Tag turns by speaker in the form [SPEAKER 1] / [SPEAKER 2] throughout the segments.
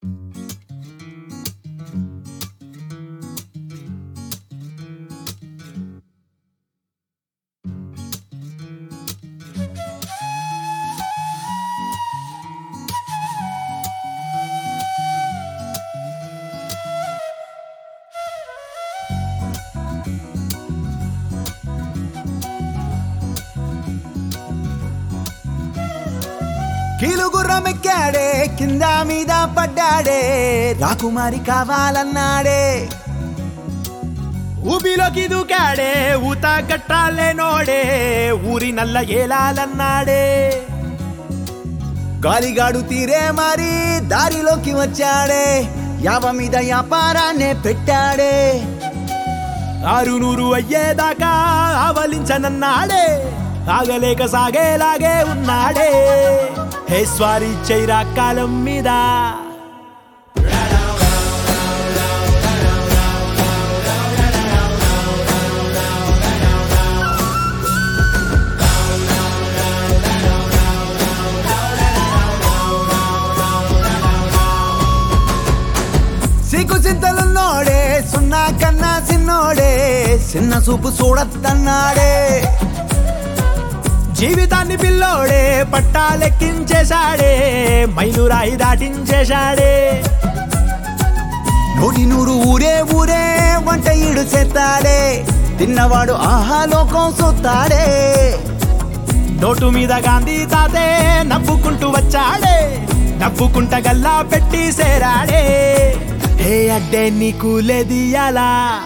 [SPEAKER 1] కీలుగుర్రమెక్కాడే కింద మీద పడ్డాడే రాకుమారి కావాలన్నాడే ఊబిలోకి దూకాడే ఊత కట్టాలేనోడే ఊరి నల్ల ఏలాలన్నాడే గాలిగాడు తీరే మరి దారిలోకి వచ్చాడే యావ మీద వ్యాపారాన్నే పెట్టాడే 600 అయ్యేదాకా ఆవలించనన్నాడే ఆగలేక సాగేలాగే ఉన్నాడే హే స్వారీ చైరా కాలం మీద సిగ్గు చింతలున్నోడే సున్నా కన్నా చిన్నోడే చిన్న చూపు చూడద్దన్నాడే జీవితాన్ని పిల్లోడే పట్టాలెక్కించేశాడే మైలురాయి దాటించేశాడే నూటి నూరు ఊరే ఊరే వంట ఈడు చేస్తాడే తిన్నవాడు ఆహాలోకం చూస్తాడే నోటు మీద గాంధీ తాతే నవ్వుకుంటూ వచ్చాడే నవ్వుకుంట గల్లా పెట్టి సేరాడే హే అడ్డే నీకు లేదియాలా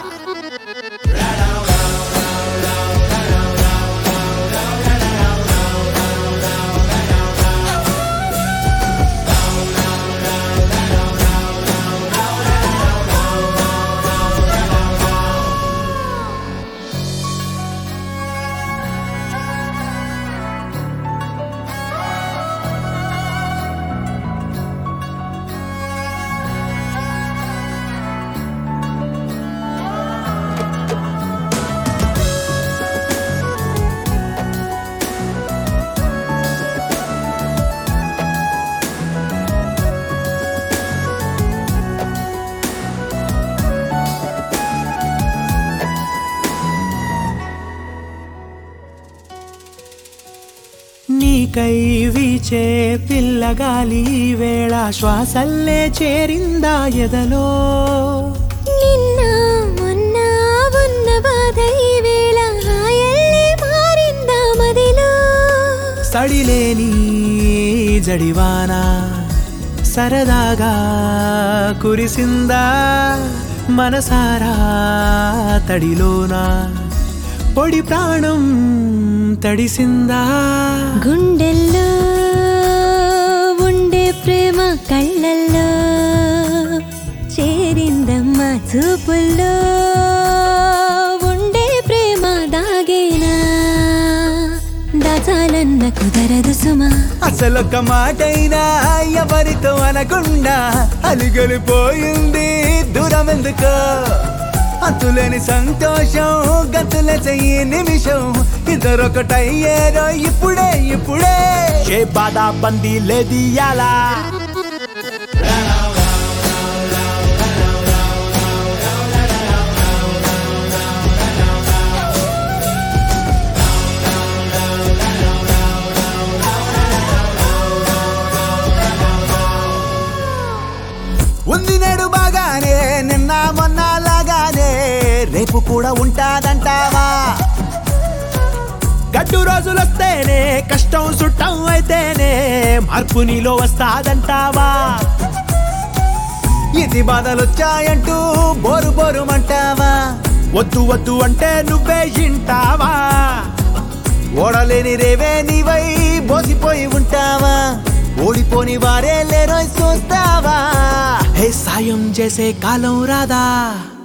[SPEAKER 1] నీకై వీచే పిల్లగాలి వేళ శ్వాసల్లే చేరిందా ఎదలో
[SPEAKER 2] నిన్న మొన్న ఉన్న బాధ ఈ వేళ హాయల్లే మారిందా మదిలో
[SPEAKER 1] సడిలేని జడివానా సరదాగా కురిసిందా మనసారా తడిలోనా పొడి ప్రాణం తడిసిందా
[SPEAKER 2] గుండెల్లో ఉండే ప్రేమ కళ్ళల్లో చేరిందమ్మా చూపుల్లో ఉండే ప్రేమ దాగేనా దాచాలన్న కుదరదు సుమా
[SPEAKER 1] అసలొక్క మాటైనా ఎవరితో అనకుండా అలిగలిపోయింది దూరం ఎందుకో అంతులేని సంతోషం గతుల చెయ్యి నిమిషం ఇద్దరొకటయ్యేరో ఇప్పుడే ఇప్పుడే ఏ బాధ బందీ లేదియాలా ఉంది నేడు బాగానే నిన్న మొన్న లాగానే రేపు కూడా ఉంటాదంటావా గడ్డు రోజులొస్తేనే కష్టం సుట్టం అయితేనే మార్పు నీలో వస్తాదంటావా ఇది బాధలొచ్చాయంటూ బోరు బోరుమంటావా వద్దు వద్దు అంటే నువ్వే ఇంటావా ఓడలేని రేవే నీవై బోసిపోయి ఉంటావా ఓడిపోని వారే లేరో చూస్తావా హే సాయం చేసే కాలం రాదా